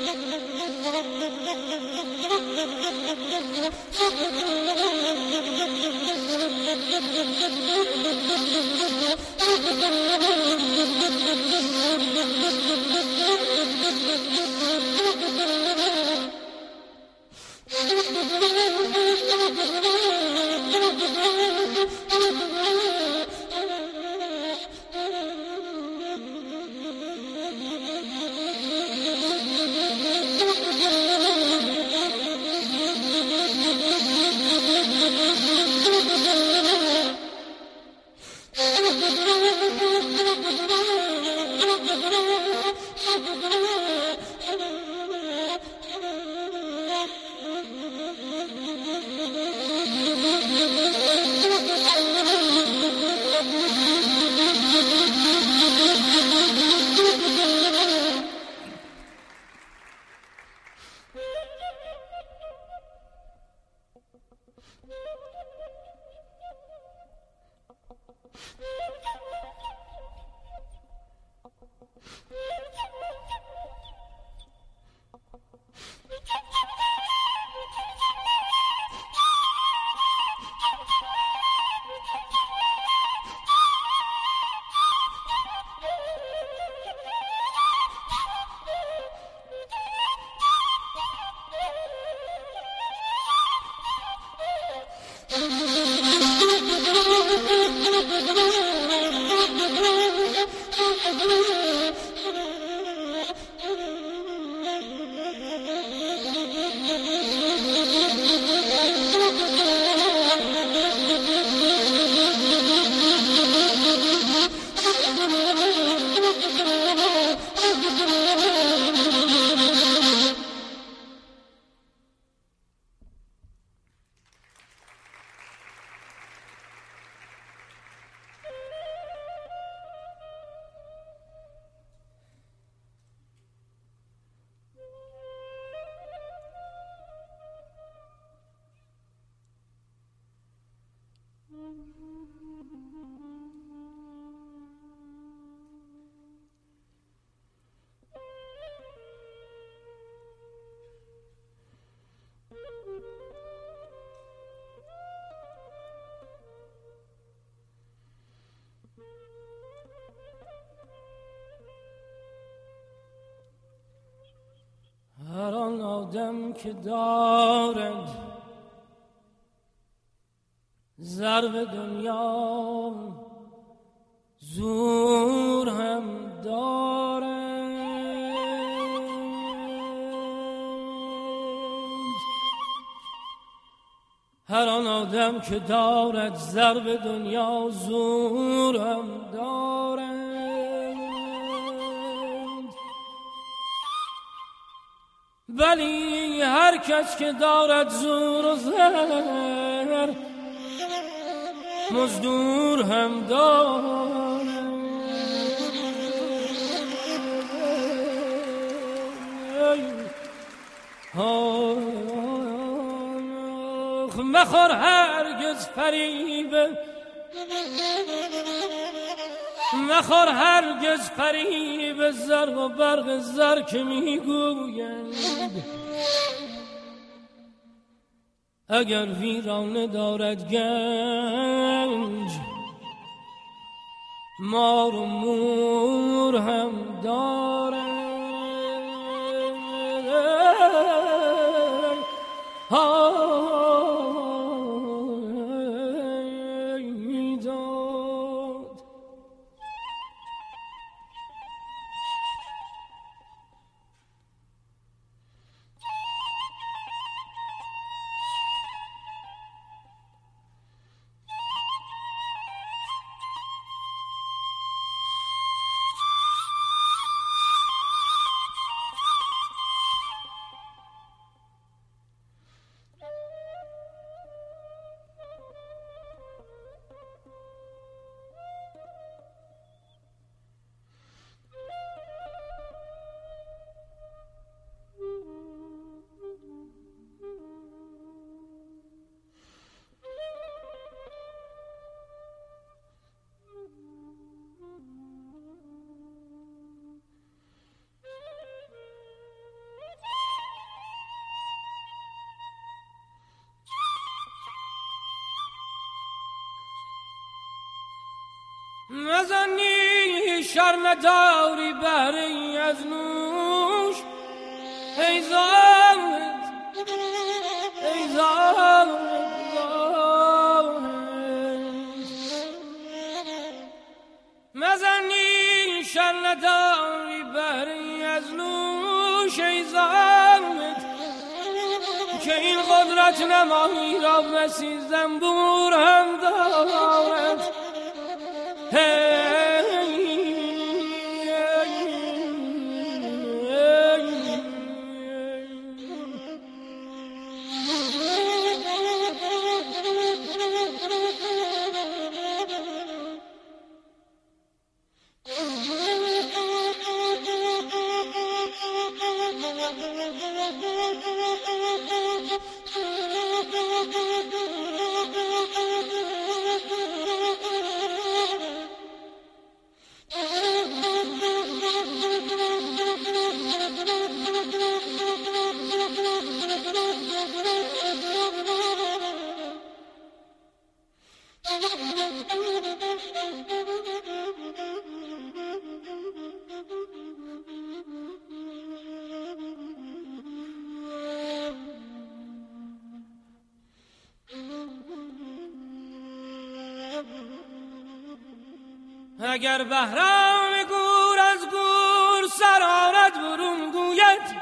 هر آن آدم که دارد ضرب دنیا زور هم دارد. هر آن آدم که دارد ضرب دنیا زور هم دارد. ولی هر کس که دارد زور و زر مزدور هم دارد. مخور هرگز فریب، مخور هرگز فریب زرق و برق زر که میگویند اگر ویرانه دارد گنج مار و مور هم دارد. مزنی شر نداری بهره از نوش ای زاهد ای زاهد مزنی شر نداری بهره از نوش ای زاهد که این قدرت نمایی را بسی زنبور هم دارد اگر بهرام گور از گور سرارت برون گوید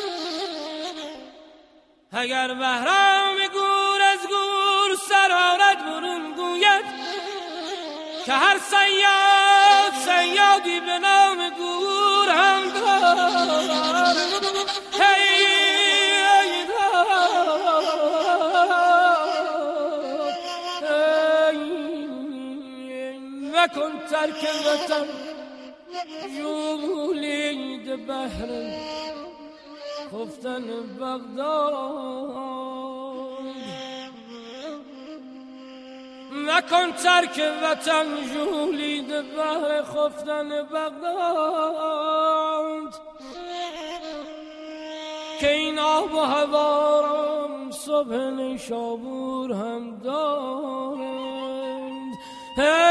اگر بهرام گور از گور سرارت برون گوید که هر صیاد صیادی به نام گور هم دارد نکن ترک وطن جولید بحر خفتن بغداد نکن ترک وطن جولید بحر خفتن بغداد که این آب و هوارم صبح نیشابور هم دارند